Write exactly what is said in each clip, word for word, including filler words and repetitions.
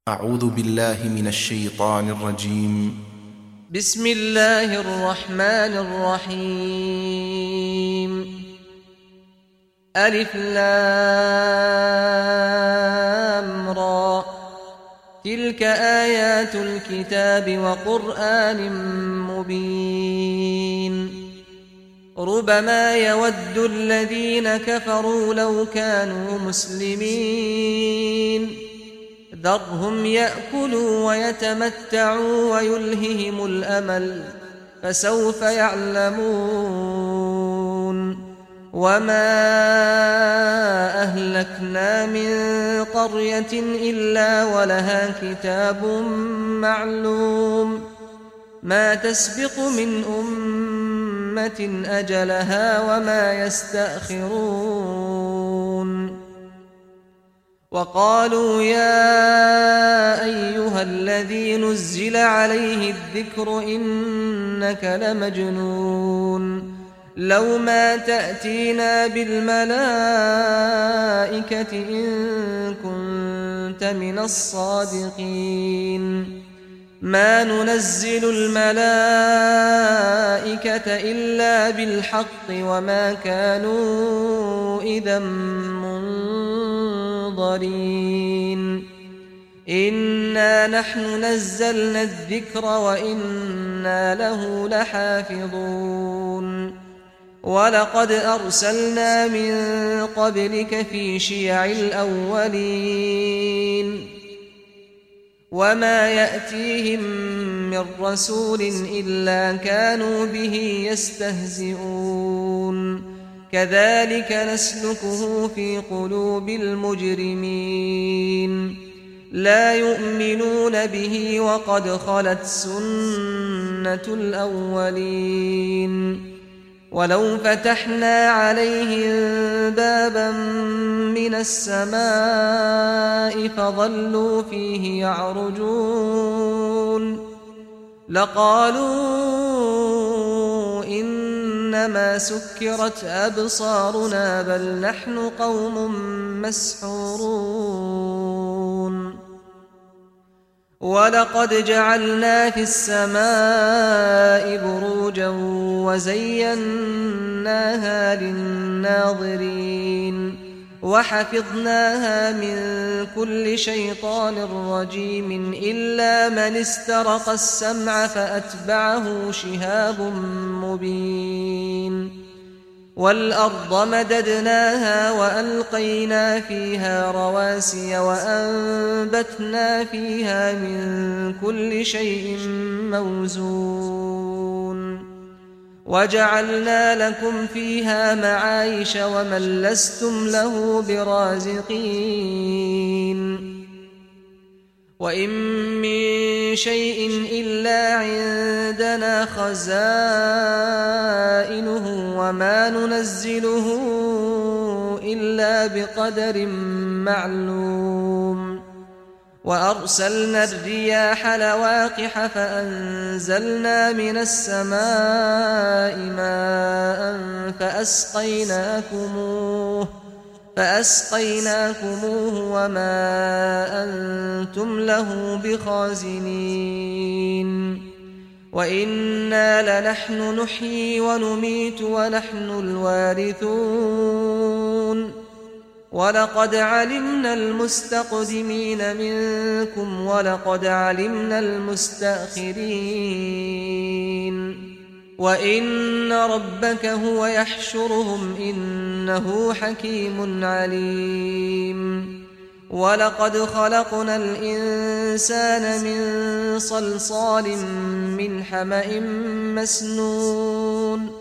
أعوذ بالله من الشيطان الرجيم. بسم الله الرحمن الرحيم. ألف لام را، تلك آيات الكتاب وقرآن مبين. ربما يود الذين كفروا لو كانوا مسلمين، ذرهم يأكلوا ويتمتعوا ويلههم الأمل، فسوف يعلمون. وما أهلكنا من قرية إلا ولها كتاب معلوم، ما تسبق من أمة أجلها وما يستأخرون. وقالوا يا أيها الذي نزل عليه الذكر إنك لمجنون، لو ما تأتينا بالملائكة إن كنت من الصادقين. ما ننزل الملائكة إلا بالحق وما كانوا إذا منظرين. إنا نحن نزلنا الذكر وإنا له لحافظون. ولقد أرسلنا من قبلك في شيع الأولين، وما يأتيهم من رسول إلا كانوا به يستهزئون. كذلك نسلكه في قلوب المجرمين، لا يؤمنون به وقد خلت سنة الأولين. ولو فتحنا عليهم بابا من السماء فظلوا فيه يعرجون لقالوا إنما سكرت أبصارنا بل نحن قوم مسحورون. ولقد جعلنا في السماء بروجا وزيناها للناظرين وحفظناها من كل شيطان رجيم إلا من استرق السمع فأتبعه شهاب مبين. والأرض مددناها وألقينا فيها رواسي وأنبتنا فيها من كل شيء موزون. وجعلنا لكم فيها معايش ومن لستم له برازقين. وإن من شيء إلا عندنا خزائنه وما ننزله إلا بقدر معلوم. وأرسلنا الرياح لواقح فأنزلنا من السماء ماء فأسقيناكموه فأسقيناكموه وما أنتم له بخازنين. وإنا لنحن نحيي ونميت ونحن الوارثون. ولقد علمنا المستقدمين منكم ولقد علمنا المستأخرين. وإن ربك هو يحشرهم إنه حكيم عليم. ولقد خلقنا الإنسان من صلصال من حمأ مسنون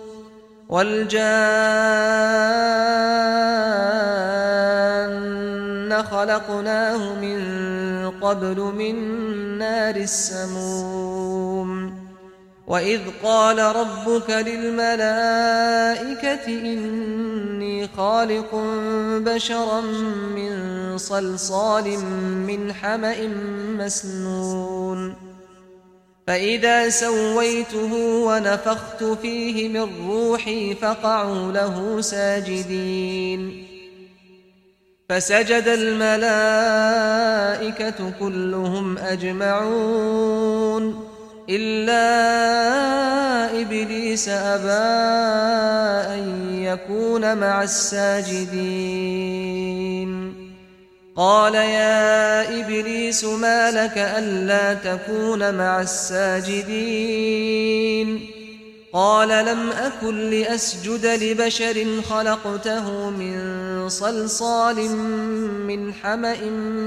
والجان خلقناه من قبل من نار السموم. وإذ قال ربك للملائكة إني خالق بشرا من صلصال من حمأ مسنون فإذا سويته ونفخت فيه من روحي فقعوا له ساجدين. فسجد الملائكة كلهم أجمعون إلا إبليس أبى أن يكون مع الساجدين قال يا إبليس ما لك ألا تكون مع الساجدين قال لم أكن لأسجد لبشر خلقته من صلصال من حمأ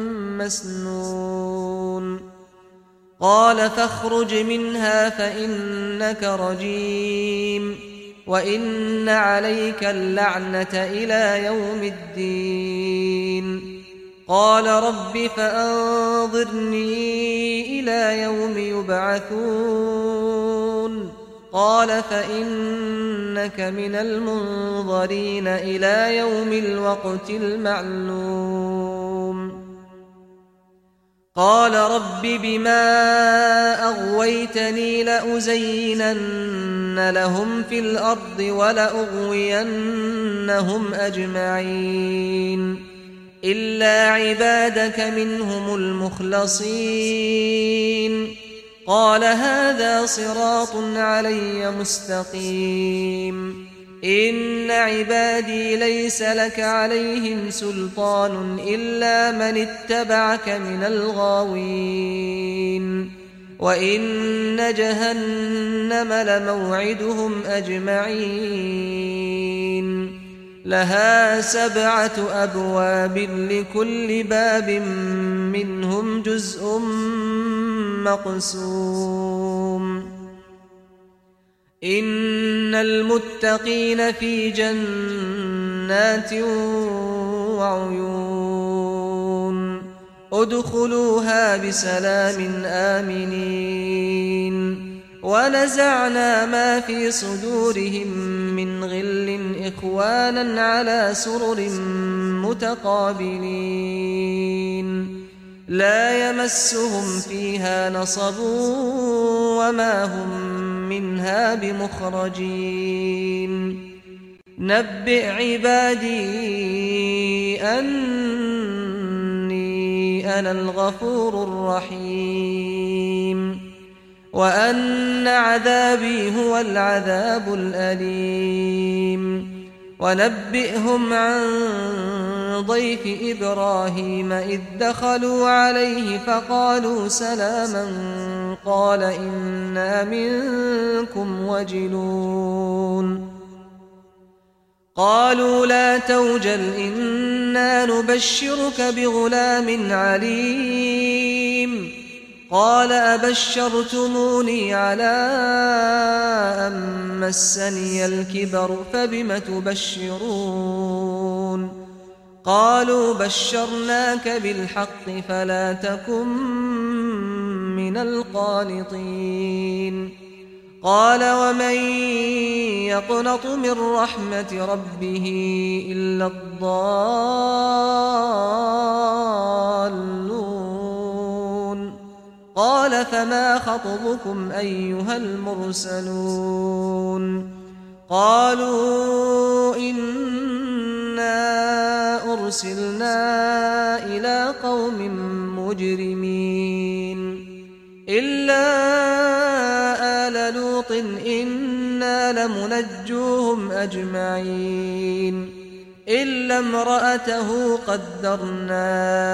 مسنون قال فاخرج منها فإنك رجيم وإن عليك اللعنة إلى يوم الدين قال رب فأنظرني إلى يوم يبعثون قال فإنك من المنظرين إلى يوم الوقت المعلوم قال رب بما أغويتني لأزينن لهم في الأرض ولأغوينهم أجمعين إلا عبادك منهم المخلصين قال هذا صراط علي مستقيم إن عبادي ليس لك عليهم سلطان إلا من اتبعك من الغاوين وإن جهنم لموعدهم أجمعين لها سبعة أبواب لكل باب منهم جزء مقسوم إن المتقين في جنات وعيون ادخلوها بسلام آمنين ونزعنا ما في صدورهم من غل إخوانا على سرر متقابلين لا يمسهم فيها نصب وما هم منها بمخرجين نبئ عبادي أني أنا الغفور الرحيم وأن عذابي هو العذاب الأليم ونبئهم عن ضيف إبراهيم إذ دخلوا عليه فقالوا سلاما قال إنا منكم وجلون قالوا لا توجل إنا نبشرك بغلام عليم قال أبشرتموني على أن مسني الكبر فبم تبشرون قالوا بشرناك بالحق فلا تكن من القانطين قال ومن يقنط من رحمة ربه إلا الضالون قال فما خطبكم أيها المرسلون قالوا إنا أرسلنا إلى قوم مجرمين إلا آل لوط إنا لمنجوهم أجمعين إلا امرأته قدرنا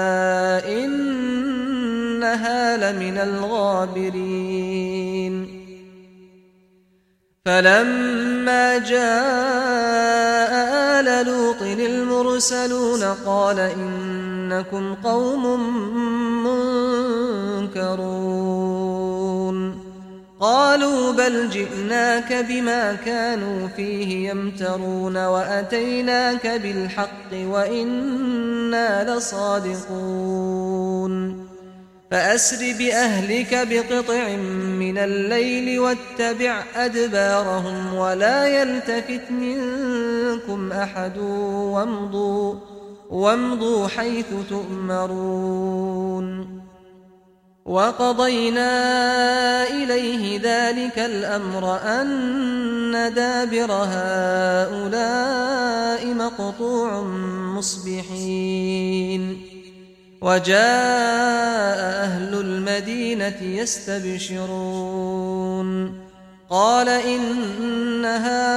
إنها لمن الغابرين فلما جاء آل لوط المرسلون قال إنكم قوم منكرون قالوا بل جئناك بما كانوا فيه يمترون وأتيناك بالحق وإنا لصادقون فأسر بأهلك بقطع من الليل واتبع أدبارهم ولا يلتفت منكم أحد وامضوا, وامضوا حيث تؤمرون وقضينا إليه ذلك الأمر أن دابر هؤلاء مقطوع مصبحين وجاء أهل المدينة يستبشرون قال إن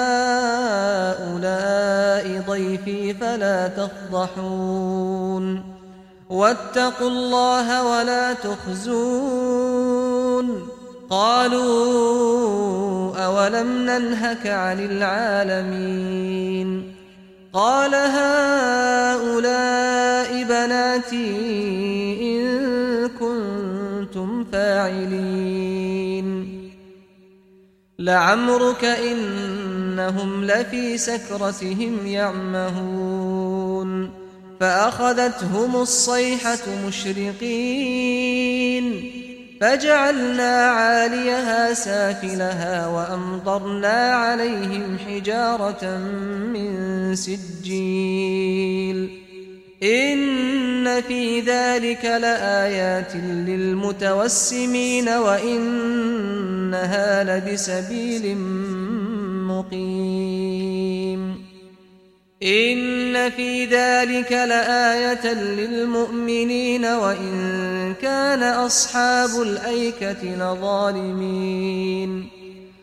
هؤلاء ضيفي فلا تفضحون واتقوا الله ولا تخزون قالوا أولم ننهك عن العالمين قال هؤلاء بناتي إن كنتم فاعلين لعمرك إنهم لفي سكرتهم يعمهون فأخذتهم الصيحة مشرقين فجعلنا عاليها سافلها وأمطرنا عليهم حجارة من سجيل إن في ذلك لآيات للمتوسمين وإنها لبسبيل مقيم إن في ذلك لآية للمؤمنين وإن كان أصحاب الأيكة لظالمين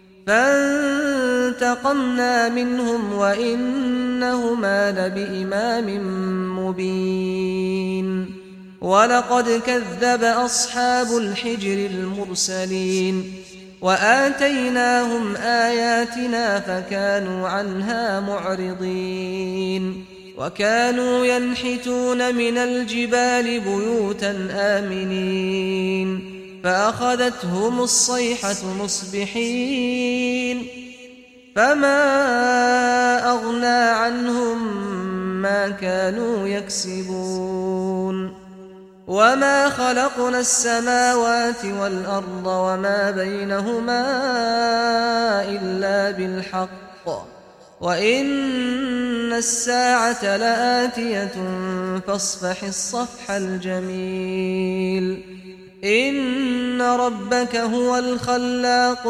فانتقمنا منهم وإنهما لبإمام مبين ولقد كذب أصحاب الحجر المرسلين وآتيناهم آياتنا فكانوا عنها معرضين وكانوا ينحتون من الجبال بيوتا آمنين فأخذتهم الصيحة مصبحين فما أغنى عنهم ما كانوا يكسبون وما خلقنا السماوات والأرض وما بينهما إلا بالحق وإن الساعة لآتية فاصفح الصفح الجميل إن ربك هو الخلاق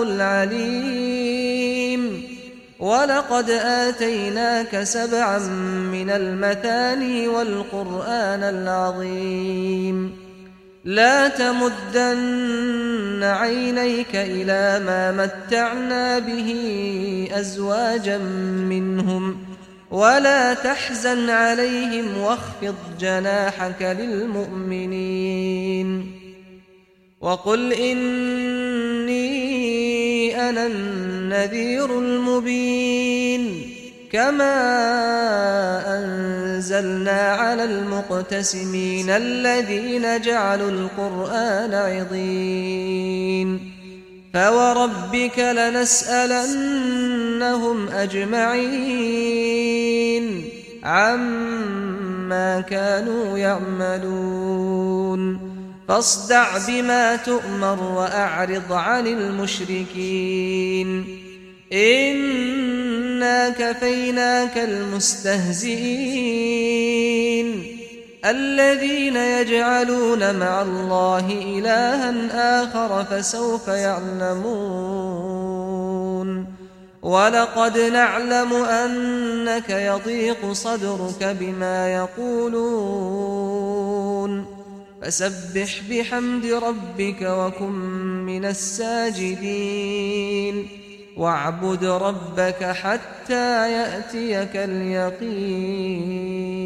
العليم ولقد آتيناك سبعا من المثاني والقرآن العظيم لا تمدن عينيك إلى ما متعنا به أزواجا منهم ولا تحزن عليهم واخفض جناحك للمؤمنين وقل إني أنا النذير المبين كما أنزلنا على المقتسمين الذين جعلوا القرآن عضين فوربك لنسألنهم أجمعين عما كانوا يعملون فاصدع بما تؤمر وأعرض عن المشركين إنا كفيناك المستهزئين الذين يجعلون مع الله إلها آخر فسوف يعلمون ولقد نعلم أنك يضيق صدرك بما يقولون فسبح بحمد ربك وكن من الساجدين واعبد ربك حتى يأتيك اليقين.